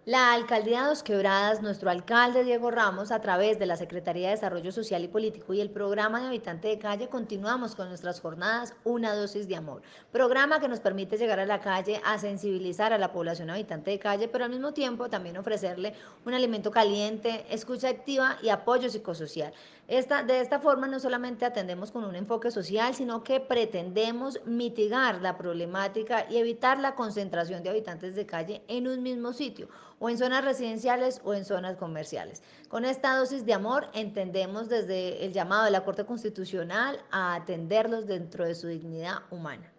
La Alcaldía Dos Quebradas, nuestro alcalde Diego Ramos, a través de la Secretaría de Desarrollo Social y Político y el programa de Habitante de Calle, continuamos con nuestras jornadas Una dosis de amor, programa que nos permite llegar a la calle a sensibilizar a la población habitante de calle, pero al mismo tiempo también ofrecerle un alimento caliente, escucha activa y apoyo psicosocial. De esta forma no solamente atendemos con un enfoque social, sino que pretendemos mitigar la problemática y evitar la concentración de habitantes de calle en un mismo sitio, o en zonas residenciales o en zonas comerciales. Con esta dosis de amor entendemos desde el llamado de la Corte Constitucional a atenderlos dentro de su dignidad humana.